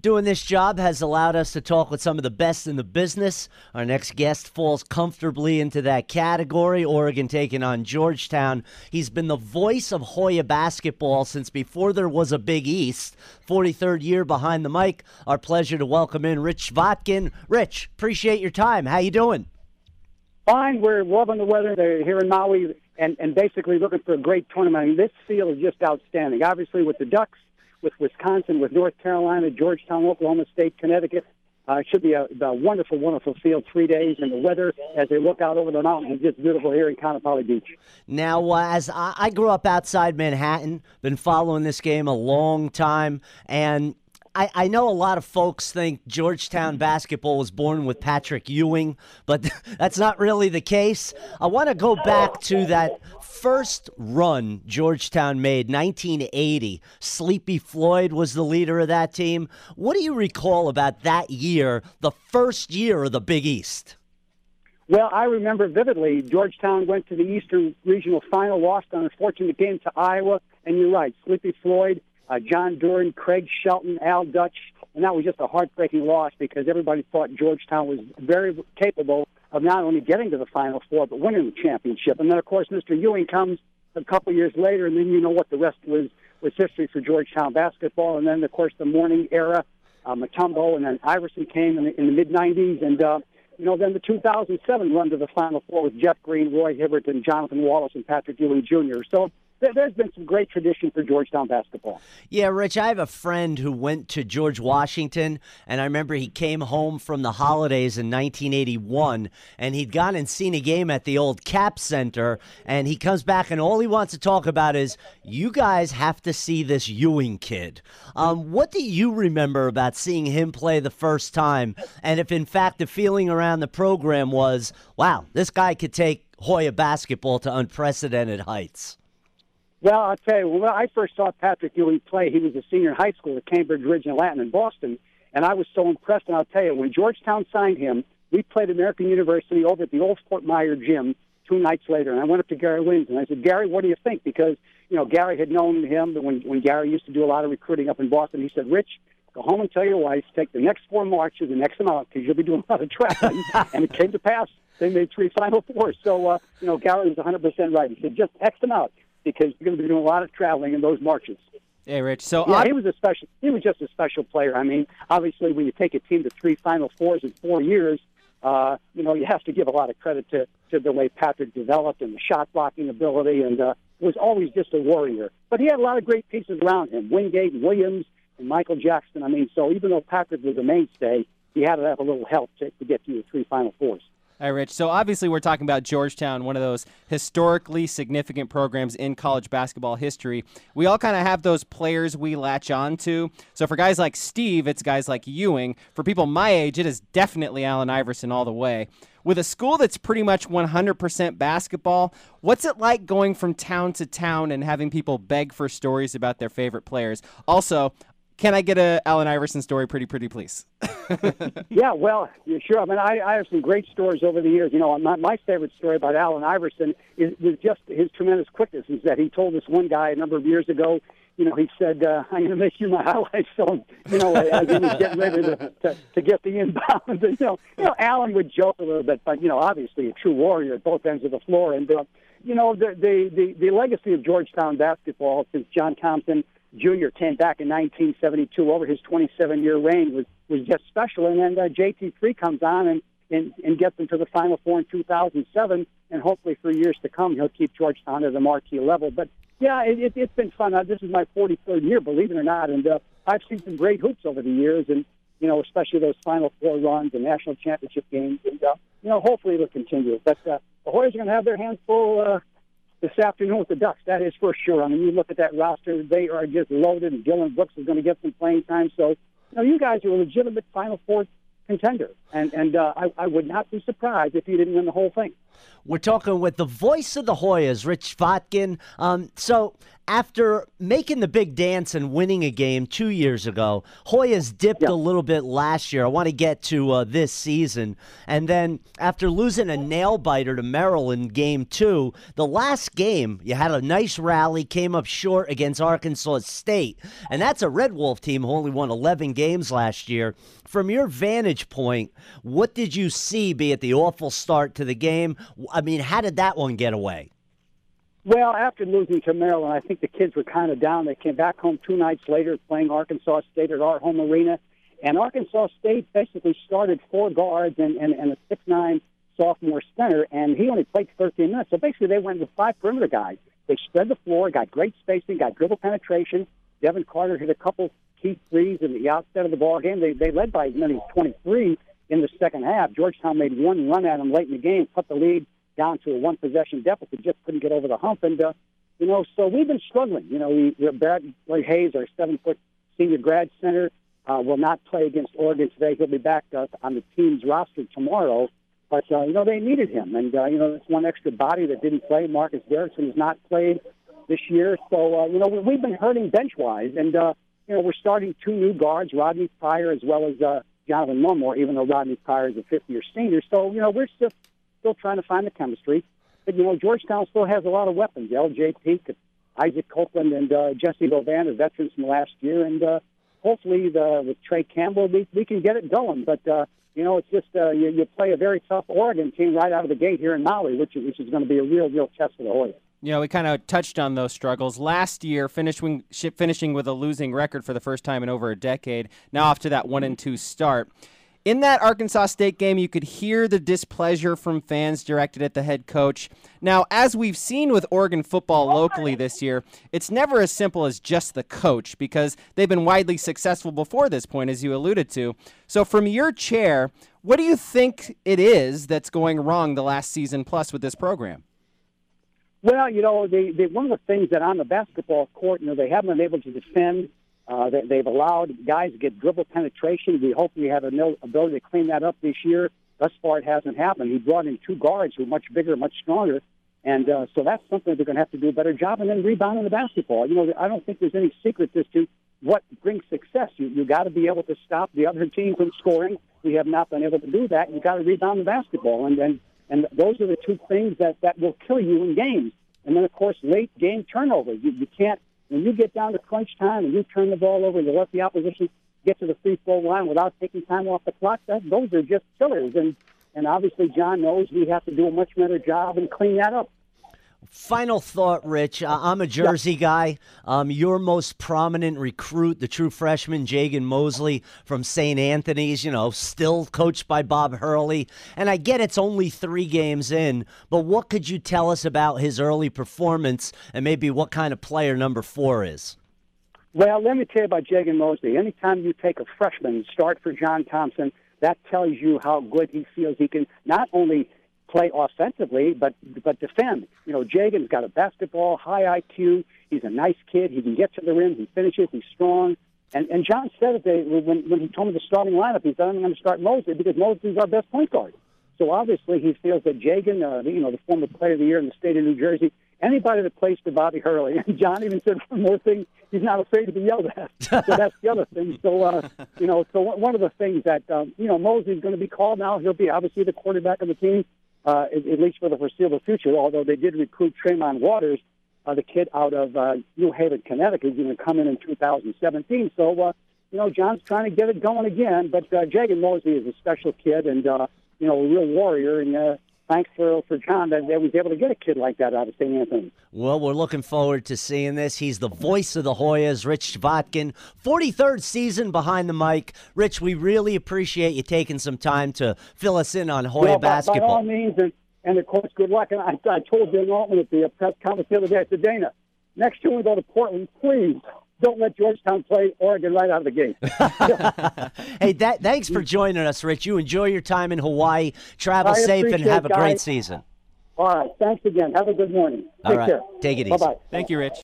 Doing this job has allowed us to talk with some of the best in the business. Our next guest falls comfortably into that category. Oregon taking on Georgetown. He's been the voice of Hoya basketball since before there was a Big East. 43rd year behind the mic. Our pleasure to welcome in Rich Vatkin. Rich, appreciate your time. How you doing? Fine. We're loving the weather here in Maui and basically looking for a great tournament. I mean, this field is just outstanding. Obviously, with the Ducks, with Wisconsin, with North Carolina, Georgetown, Oklahoma State, Connecticut. It should be a wonderful, wonderful field 3 days. And the weather, as they look out over the mountains, is just beautiful here in Kaanapali Beach. Now, as I grew up outside Manhattan, been following this game a long time, and I know a lot of folks think Georgetown basketball was born with Patrick Ewing, but that's not really the case. I want to go back to that first run Georgetown made, 1980. Sleepy Floyd was the leader of that team. What do you recall about that year, the first year of the Big East? Well, I remember vividly Georgetown went to the Eastern Regional Final, lost on a fortunate game to Iowa, and you're right, Sleepy Floyd, John Duran, Craig Shelton, Al Dutch, and that was just a heartbreaking loss because everybody thought Georgetown was very capable of not only getting to the Final Four, but winning the championship. And then, of course, Mr. Ewing comes a couple years later, and then you know what the rest was history for Georgetown basketball. And then, of course, the Morning era, Mutombo, and then Iverson came in the mid-'90s, and then the 2007 run to the Final Four with Jeff Green, Roy Hibbert, and Jonathan Wallace, and Patrick Ewing Jr. So there's been some great tradition for Georgetown basketball. Yeah, Rich, I have a friend who went to George Washington, and I remember he came home from the holidays in 1981, and he'd gone and seen a game at the old Cap Center, and he comes back, and all he wants to talk about is, you guys have to see this Ewing kid. What do you remember about seeing him play the first time, and if, in fact, the feeling around the program was, wow, this guy could take Hoya basketball to unprecedented heights? Well, I'll tell you, when I first saw Patrick Ewing play, he was a senior in high school at Cambridge Ridge and Latin in Boston, and I was so impressed. And I'll tell you, when Georgetown signed him, we played American University over at the old Fort Meyer gym 2 nights later, and I went up to Gary Williams, and I said, Gary, what do you think? Because, Gary had known him when Gary used to do a lot of recruiting up in Boston. He said, Rich, go home and tell your wife, take the next 4 marches, the next amount, because you'll be doing a lot of traveling. And it came to pass. They made 3 Final Fours. So, Gary was 100% right. He said, just X them out, because you're going to be doing a lot of traveling in those marches. Hey, Rich. So he was just a special player. I mean, obviously, when you take a team to 3 Final Fours in 4 years, you have to give a lot of credit to the way Patrick developed and the shot blocking ability, and was always just a warrior. But he had a lot of great pieces around him: Wingate, Williams, and Michael Jackson. I mean, so even though Patrick was a mainstay, he had to have a little help to get to the 3 Final Fours. All right, Rich. So obviously we're talking about Georgetown, one of those historically significant programs in college basketball history. We all kind of have those players we latch on to. So for guys like Steve, it's guys like Ewing. For people my age, it is definitely Allen Iverson all the way. With a school that's pretty much 100% basketball, what's it like going from town to town and having people beg for stories about their favorite players? Also, can I get a Allen Iverson story, pretty please? Yeah, well, sure. I mean, I have some great stories over the years. My favorite story about Allen Iverson was just his tremendous quickness. Is that he told this one guy a number of years ago, he said, I'm going to make you my highlight film, as he was getting ready to get the inbound. And, Allen would joke a little bit, but, obviously a true warrior at both ends of the floor. And, the legacy of Georgetown basketball since John Compton Jr. came back in 1972 over his 27-year reign was just special. And then JT3 comes on and gets them to the Final Four in 2007, and hopefully for years to come he'll keep Georgetown at the marquee level. But, yeah, it's been fun. This is my 43rd year, believe it or not, and I've seen some great hoops over the years, and, especially those Final Four runs and national championship games. And, hopefully it'll continue. But the Hoyas are going to have their hands full this afternoon with the Ducks, that is for sure. I mean, you look at that roster, they are just loaded, and Dylan Brooks is going to get some playing time. So, you guys are a legitimate Final Four contender, and I would not be surprised if you didn't win the whole thing. We're talking with the voice of the Hoyas, Rich Vatkin. So after making the big dance and winning a game 2 years ago, Hoyas dipped a little bit last year. I want to get to this season. And then after losing a nail-biter to Merrill in Game 2, the last game, you had a nice rally, came up short against Arkansas State. And that's a Red Wolf team who only won 11 games last year. From your vantage point, what did you see be at the awful start to the game? I mean, how did that one get away? Well, after losing to Maryland, I think the kids were kind of down. They came back home 2 nights later playing Arkansas State at our home arena. And Arkansas State basically started 4 guards and a 6'9" sophomore center, and he only played 13 minutes. So basically they went with 5 perimeter guys. They spread the floor, got great spacing, got dribble penetration. Devin Carter hit a couple key threes in the outset of the ball game. They led by as many as 23 in the second half. Georgetown made one run at them late in the game, put the lead down to a 1-possession deficit, just couldn't get over the hump. And, so we've been struggling. Bradley Hayes, our 7-foot senior grad center, will not play against Oregon today. He'll be back on the team's roster tomorrow. But, they needed him. And, it's one extra body that didn't play. Marcus Derrickson has not played this year. So, we've been hurting bench-wise. And, we're starting 2 new guards, Rodney Pryor as well as Jonathan Mummore, even though Rodney Pryor is a 5th-year senior. So, we're still trying to find the chemistry. But, Georgetown still has a lot of weapons. L.J. Peak, Isaac Copeland, and Jesse Govan are veterans from last year. And hopefully with Trey Campbell, we can get it going. But, it's just you play a very tough Oregon team right out of the gate here in Maui, which is going to be a real test for the Hoyas. We kind of touched on those struggles. Last year, finishing with a losing record for the first time in over a decade, now off to that 1-2 start. In that Arkansas State game, you could hear the displeasure from fans directed at the head coach. Now, as we've seen with Oregon football locally this year, it's never as simple as just the coach because they've been widely successful before this point, as you alluded to. So from your chair, what do you think it is that's going wrong the last season plus with this program? Well, one of the things that on the basketball court, they haven't been able to defend. They've allowed guys to get dribble penetration. We hope we have an ability to clean that up this year. Thus far, it hasn't happened. He brought in 2 guards who are much bigger, much stronger. And so that's something they're going to have to do a better job. And then rebounding the basketball. I don't think there's any secret as to what brings success. You got to be able to stop the other team from scoring. We have not been able to do that. You got to rebound the basketball. And those are the 2 things that will kill you in games. And then, of course, late game turnovers. You can't. When you get down to crunch time and you turn the ball over and you let the opposition get to the free throw line without taking time off the clock, those are just killers. And obviously John knows we have to do a much better job and clean that up. Final thought, Rich. I'm a Jersey guy. Your most prominent recruit, the true freshman, Jagan Mosley from St. Anthony's, still coached by Bob Hurley. And I get it's only 3 games in, but what could you tell us about his early performance and maybe what kind of player number 4 is? Well, let me tell you about Jagan Mosley. Anytime you take a freshman start for John Thompson, that tells you how good he feels he can not only play offensively, but defend. Jagan's got a basketball, high IQ. He's a nice kid. He can get to the rim. He finishes. He's strong. And John said when he told me the starting lineup, he said, I'm going to start Mosley because Mosley's our best point guard. So obviously he feels that Jagan, the former player of the year in the state of New Jersey, anybody that plays for Bobby Hurley, and John even said one more thing, he's not afraid to be yelled at. So that's the other thing. So, so one of the things that, Mosley's going to be called now. He'll be obviously the quarterback of the team. At least for the foreseeable future, although they did recruit Tremont Waters, the kid out of New Haven, Connecticut, who's going to come in 2017. So, John's trying to get it going again. But Jagan Mosley is a special kid and, a real warrior. And thanks for John that was able to get a kid like that out of St. Anthony. Well, we're looking forward to seeing this. He's the voice of the Hoyas, Rich Vatkin, 43rd season behind the mic. Rich, we really appreciate you taking some time to fill us in on Hoya basketball. By all means, and of course, good luck. And I told Dana Altman at the press conference the other day, I said, Dana, next year we go to Portland, please don't let Georgetown play Oregon right out of the gate. Hey, thanks for joining us, Rich. You enjoy your time in Hawaii. Travel safe and have a great season. All right. Thanks again. Have a good morning. Take care. Take it easy. Bye-bye. Thank you, Rich.